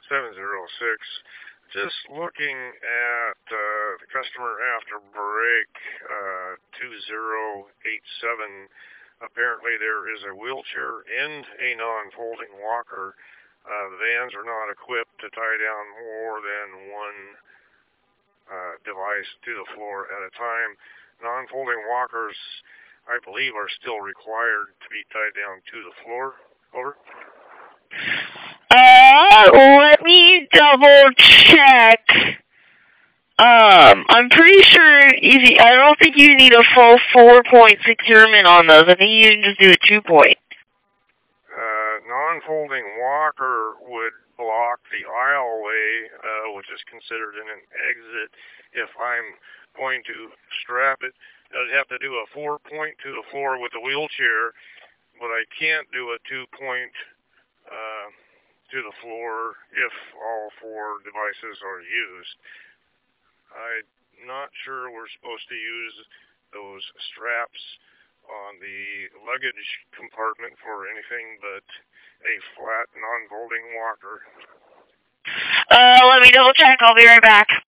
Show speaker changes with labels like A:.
A: 706. Just looking at the customer after break 2087. Apparently there is a wheelchair and a non-folding walker. The vans are not equipped to tie down more than one device to the floor at a time. Non-folding walkers, I believe, are still required to be tied down to the floor. Over.
B: Let me double check. I'm pretty sure I don't think you need a full 4-point securement on those. I think you can just do a 2-point.
A: Non-folding walker would block the aisleway, which is considered an exit. If I'm going to strap it, I'd have to do a 4-point to the floor with the wheelchair, but I can't do a 2-point to the floor if all 4 devices are used. I'm not sure we're supposed to use those straps on the luggage compartment for anything but a flat non-folding walker.
B: Let me double check. I'll be right back.